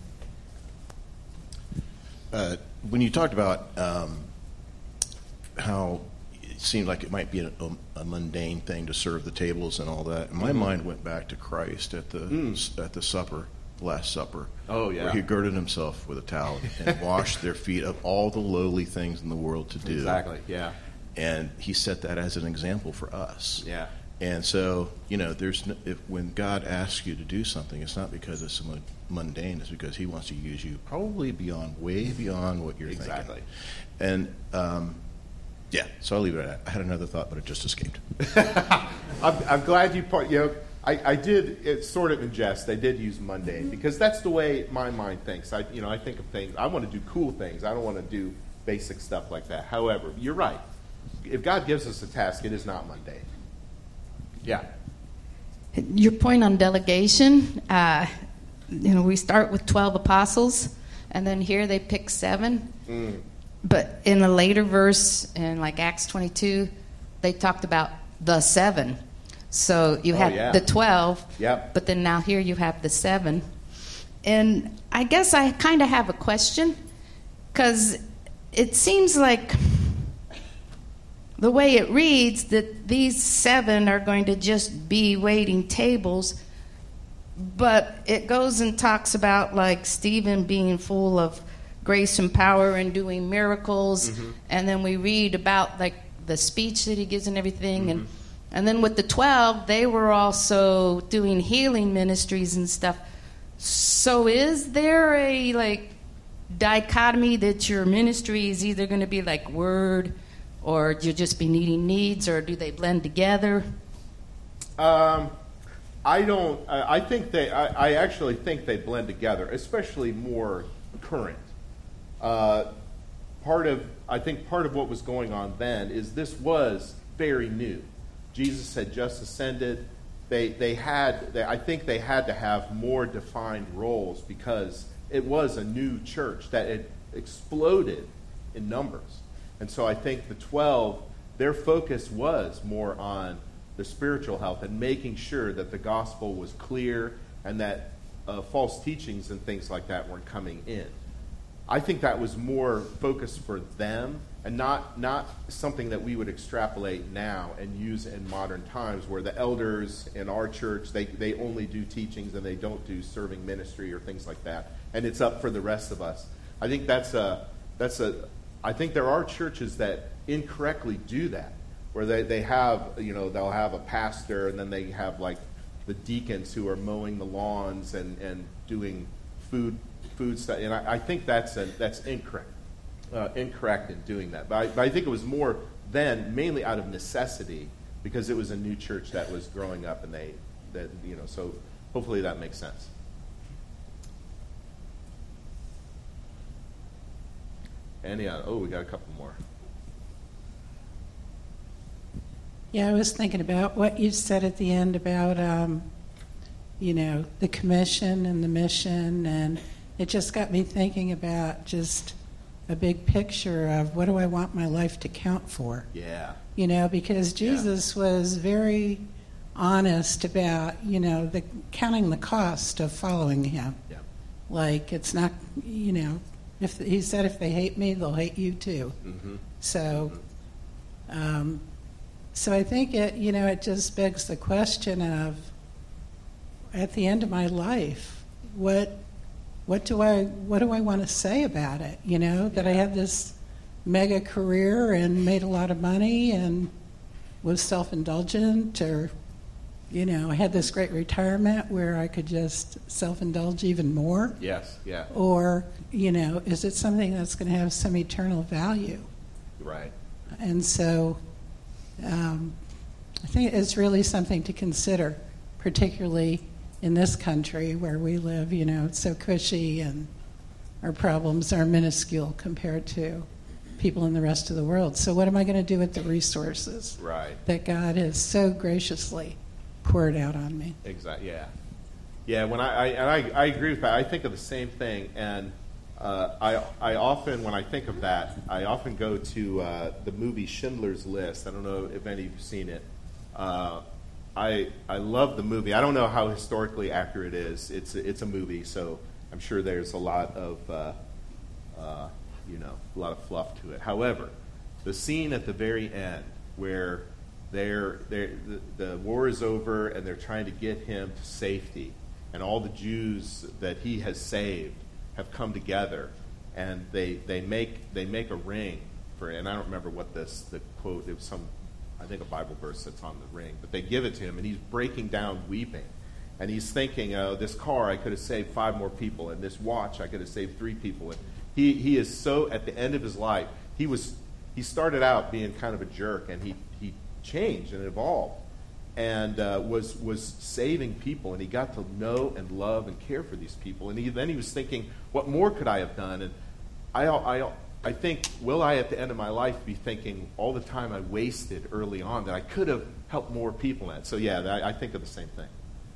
Uh, when you talked about um, how it seemed like it might be a, a mundane thing to serve the tables and all that, my mm-hmm. mind went back to Christ at the mm. at the supper, the Last Supper. Oh, yeah. Where He girded Himself with a towel and washed their feet of all the lowly things in the world to do. Exactly, yeah. And He set that as an example for us. Yeah. And so, you know, there's no, if when God asks you to do something, it's not because it's mundane. It's because He wants to use you probably beyond, way beyond what you're exactly. thinking. And, um, yeah, so I'll leave it at that. I had another thought, but it just escaped. I'm, I'm glad you put, you know, I, I did, it's sort of in jest, I did use mundane, because that's the way my mind thinks. I, you know, I think of things, I want to do cool things. I don't want to do basic stuff like that. However, you're right. If God gives us a task, it is not mundane. Yeah. Your point on delegation, uh, you know, we start with twelve apostles, and then here they pick seven. Mm. But in a later verse, in like Acts twenty-two, they talked about the seven. So you had oh, yeah. the twelve, yep. but then now here you have the seven. And I guess I kind of have a question, because it seems like the way it reads that these seven are going to just be waiting tables, but it goes and talks about like Stephen being full of grace and power and doing miracles, mm-hmm. and then we read about like the speech that he gives and everything, mm-hmm. and and then with the twelve, they were also doing healing ministries and stuff. So is there a like dichotomy that your ministry is either going to be like Word, or you'll just be meeting needs, or do they blend together? Um, I don't. I I think they. I, I actually think they blend together, especially more current. Uh, part of I think part of what was going on then is this was very new. Jesus had just ascended. They they had. They, I think they had to have more defined roles because it was a new church that had exploded in numbers. And so I think the twelve, their focus was more on the spiritual health and making sure that the gospel was clear and that uh, false teachings and things like that weren't coming in. I think that was more focused for them and not not something that we would extrapolate now and use in modern times where the elders in our church, they, they only do teachings and they don't do serving ministry or things like that. And it's up for the rest of us. I think that's a, that's a, I think there are churches that incorrectly do that, where they, they have, you know, they'll have a pastor and then they have like the deacons who are mowing the lawns and, and doing food food stuff. And I, I think that's a, that's incorrect, uh, incorrect in doing that. But I, but I think it was more then mainly out of necessity because it was a new church that was growing up and they, that you know, so hopefully that makes sense. Any other? Oh, we got a couple more. Yeah, I was thinking about what you said at the end about, um, you know, the commission and the mission, and it just got me thinking about just a big picture of what do I want my life to count for? Yeah. You know, because Jesus yeah. was very honest about, you know, the counting the cost of following him. Yeah. Like, it's not, you know, if he said if they hate me, they'll hate you too. Mm-hmm. So, um, so I think it, you know, it just begs the question of, at the end of my life, what, what do I, what do I want to say about it? You know, that I had this mega career and made a lot of money and was self-indulgent, or, you know, I had this great retirement where I could just self-indulge even more. Yes, yeah. Or, you know, is it something that's going to have some eternal value? Right. And so um, I think it's really something to consider, particularly in this country where we live. You know, it's so cushy and our problems are minuscule compared to people in the rest of the world. So what am I going to do with the resources right. that God has so graciously poured out on me? Exactly. Yeah. Yeah. When I, I and I, I agree with that. I think of the same thing, and uh, I I often when I think of that, I often go to uh, the movie Schindler's List. I don't know if any of you've seen it. Uh, I I love the movie. I don't know how historically accurate it is. It's it's a movie, so I'm sure there's a lot of uh, uh, you know a lot of fluff to it. However, the scene at the very end where They're, they're, the, the war is over, and they're trying to get him to safety. And all the Jews that he has saved have come together, and they they make they make a ring for. And I don't remember what this the quote. It was some, I think, a Bible verse that's on the ring. But they give it to him, and he's breaking down, weeping, and he's thinking, "Oh, this car I could have saved five more people, and this watch I could have saved three people." And he he is so at the end of his life. He was he started out being kind of a jerk, and he he. changed and evolved and uh, was was saving people, and he got to know and love and care for these people, and he, then he was thinking, what more could I have done? And I, I, I think, will I at the end of my life be thinking all the time I wasted early on that I could have helped more people at? So yeah, I, I think of the same thing.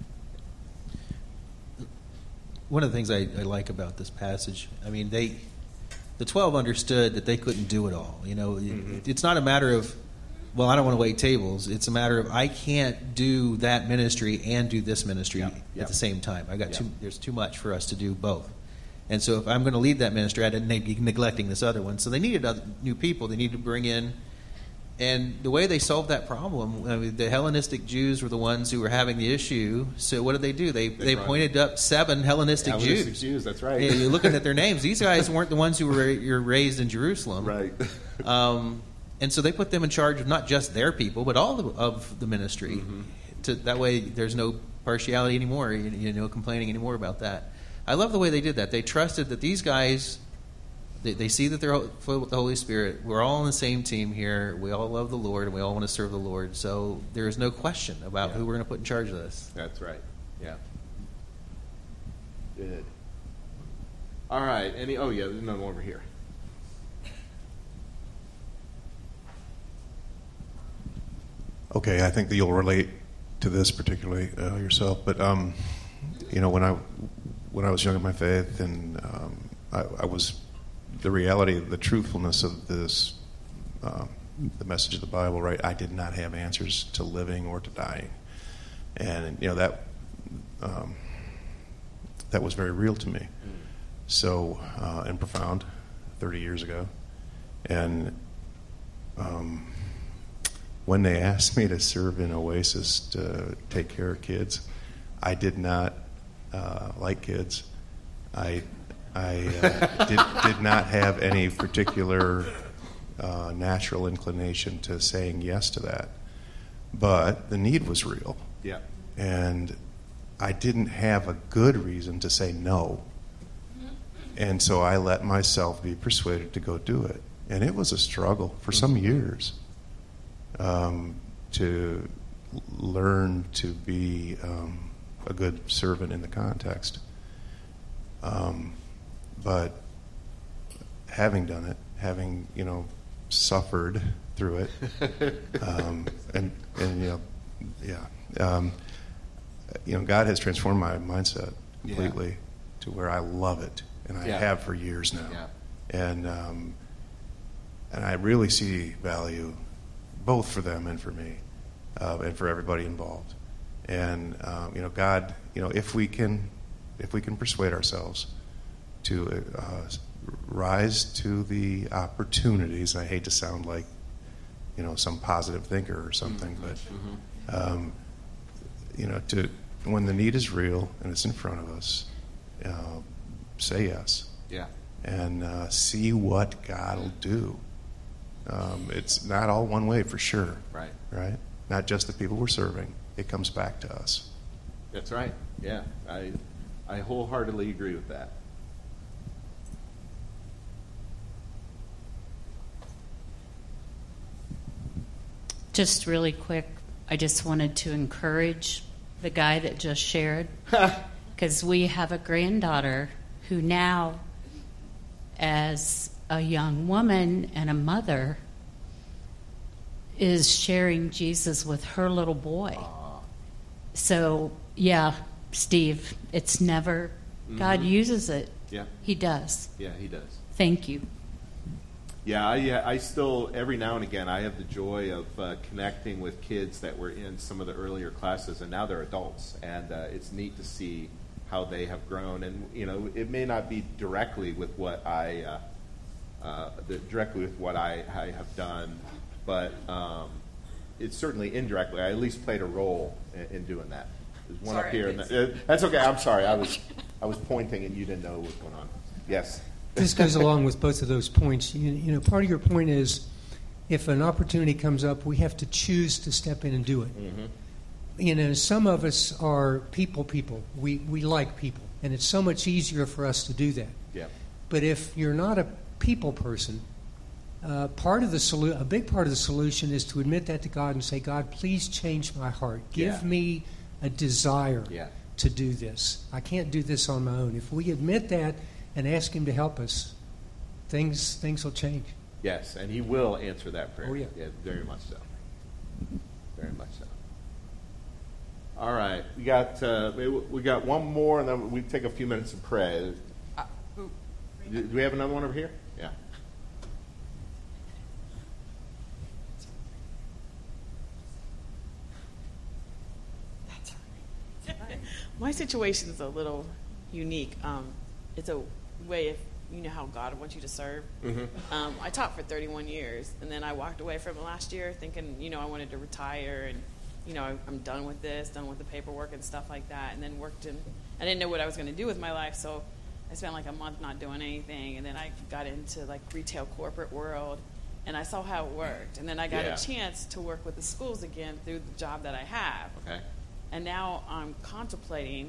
One of the things I, I like about this passage, I mean, they the twelve understood that they couldn't do it all. You know, mm-hmm. it, it's not a matter of, well, I don't want to wait tables. It's a matter of I can't do that ministry and do this ministry yep, yep. at the same time. I got yep. too. There's too much for us to do both. And so if I'm going to lead that ministry, I didn't be neglecting this other one. So they needed other, new people. They needed to bring in. And the way they solved that problem, I mean, the Hellenistic Jews were the ones who were having the issue. So what did they do? They that's they right. pointed up seven Hellenistic, Hellenistic Jews. Jews, that's right. You're looking at their names. These guys weren't the ones who were you're raised in Jerusalem. Right. Um, and so they put them in charge of not just their people, but all of, of the ministry. Mm-hmm. To, that way there's no partiality anymore, you, you know, complaining anymore about that. I love the way they did that. They trusted that these guys, they, they see that they're filled with the Holy Spirit. We're all on the same team here. We all love the Lord, and we all want to serve the Lord. So there is no question about Yeah. who we're going to put in charge of this. That's right. Yeah. Good. All right. Any? Oh, yeah. There's another one over here. Okay, I think that you'll relate to this particularly uh, yourself. But um, you know, when I when I was young in my faith, and um, I, I was the reality, the truthfulness of this, um, the message of the Bible. Right, I did not have answers to living or to dying, and you know that um, that was very real to me. So uh, and profound, thirty years ago, and. Um, When they asked me to serve in Oasis to take care of kids, I did not uh, like kids. I I uh, did, did not have any particular uh, natural inclination to saying yes to that. But the need was real. Yeah. And I didn't have a good reason to say no. And so I let myself be persuaded to go do it. And it was a struggle for some years. Um, to learn to be um, a good servant in the context. Um, but having done it, having, you know, suffered through it, um, and, and, you know, yeah, um, you know, God has transformed my mindset completely yeah. to where I love it, and I yeah. have for years now. Yeah. And, um, and I really see value both for them and for me, uh, and for everybody involved. And um, you know, God, you know, if we can, if we can persuade ourselves to uh, rise to the opportunities. I hate to sound like, you know, some positive thinker or something, but mm-hmm. um, you know, to when the need is real and it's in front of us, uh, say yes. Yeah. And uh, see what God will do. Um, it's not all one way for sure. Right. Right? Not just the people we're serving. It comes back to us. That's right. Yeah. I I wholeheartedly agree with that. Just really quick, I just wanted to encourage the guy that just shared, because we have a granddaughter who now, as a young woman and a mother, is sharing Jesus with her little boy. Aww. So, yeah, Steve, it's never, mm-hmm. God uses it. Yeah. He does. Yeah, he does. Thank you. Yeah, I, I still, every now and again, I have the joy of uh, connecting with kids that were in some of the earlier classes, and now they're adults, and uh, it's neat to see how they have grown. And, you know, it may not be directly with what I... Uh, Uh, the, directly with what I, I have done, but um, it's certainly indirectly. I at least played a role in, in doing that. There's one sorry, up here. And that, uh, that's okay. I'm sorry. I was I was pointing and you didn't know what was going on. Yes. This goes along with both of those points. You, you know, part of your point is, if an opportunity comes up, we have to choose to step in and do it. Mm-hmm. You know, some of us are people people. We we like people, and it's so much easier for us to do that. Yeah. But if you're not a people person, uh, part of the solu- a big part of the solution is to admit that to God and say, God, please change my heart. Give yeah. me a desire yeah. to do this. I can't do this on my own. If we admit that and ask Him to help us, things things will change. Yes, and He will answer that prayer. Oh, yeah. Yeah, very much so. Very much so. All right, we got uh, we got one more, and then we take a few minutes to pray. Uh, do we have another one over here? Yeah. My situation is a little unique. Um, it's a way of, you know how God wants you to serve. Mm-hmm. Um, I taught for thirty-one years, and then I walked away from it last year thinking, you know, I wanted to retire, and, you know, I'm done with this, done with the paperwork and stuff like that, and then worked in, I didn't know what I was going to do with my life, so I spent like a month not doing anything, and then I got into like retail corporate world, and I saw how it worked, and then I got yeah. a chance to work with the schools again through the job that I have. Okay. And now I'm contemplating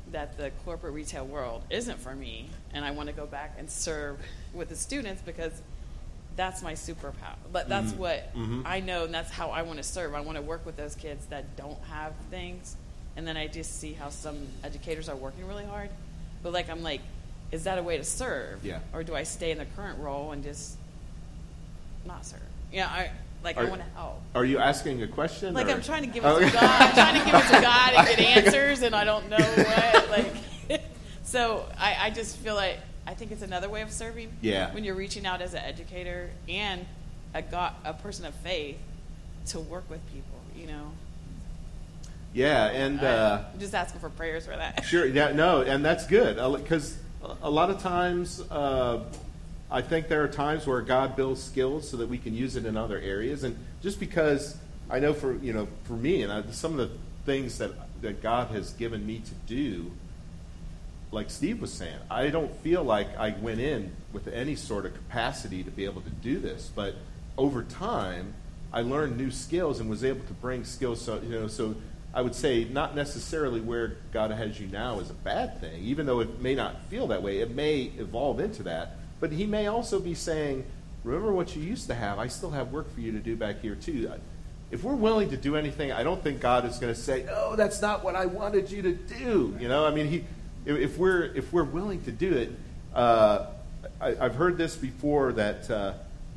that the corporate retail world isn't for me, and I want to go back and serve with the students because that's my superpower. But that's Mm-hmm. what Mhm. I know, and that's how I want to serve. I want to work with those kids that don't have things, and then I just see how some educators are working really hard. But like, I'm like, is that a way to serve? Yeah. Or do I stay in the current role and just not serve? Yeah, I like Are- I want to help. Are you asking a question? Like or? I'm trying to give it Oh, to God. I'm trying to give it to God and get answers, and I don't know what. Like, so I, I just feel like I think it's another way of serving. Yeah. When you're reaching out as an educator and a God, a person of faith, to work with people. You know. Yeah, and uh, I'm just asking for prayers for that. sure, yeah, no, and that's good because a lot of times uh, I think there are times where God builds skills so that we can use it in other areas, and just because I know for you know for me and I, some of the things that that God has given me to do, like Steve was saying, I don't feel like I went in with any sort of capacity to be able to do this, but over time I learned new skills and was able to bring skills. So you know so. I would say not necessarily where God has you now is a bad thing, even though it may not feel that way. It may evolve into that. But he may also be saying, remember what you used to have. I still have work for you to do back here, too. If we're willing to do anything, I don't think God is going to say, no, that's not what I wanted you to do. You know, I mean, he, if we're if we're willing to do it, uh, I, I've heard this before that uh,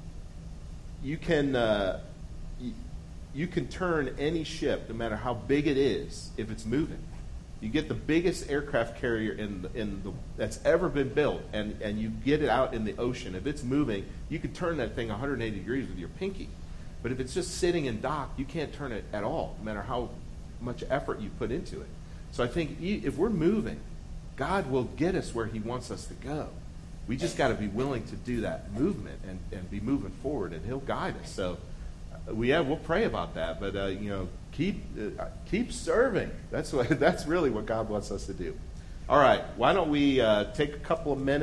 you can... Uh, you can turn any ship, no matter how big it is, if it's moving. You get the biggest aircraft carrier in the, in the, that's ever been built, and, and you get it out in the ocean. If it's moving, you can turn that thing one hundred eighty degrees with your pinky. But if it's just sitting in dock, you can't turn it at all, no matter how much effort you put into it. So I think if we're moving, God will get us where he wants us to go. We just got to be willing to do that movement and, and be moving forward, and he'll guide us. So we yeah, we'll pray about that, but uh, you know, keep uh, keep serving. That's what that's really what God wants us to do. All right, why don't we uh, take a couple of minutes?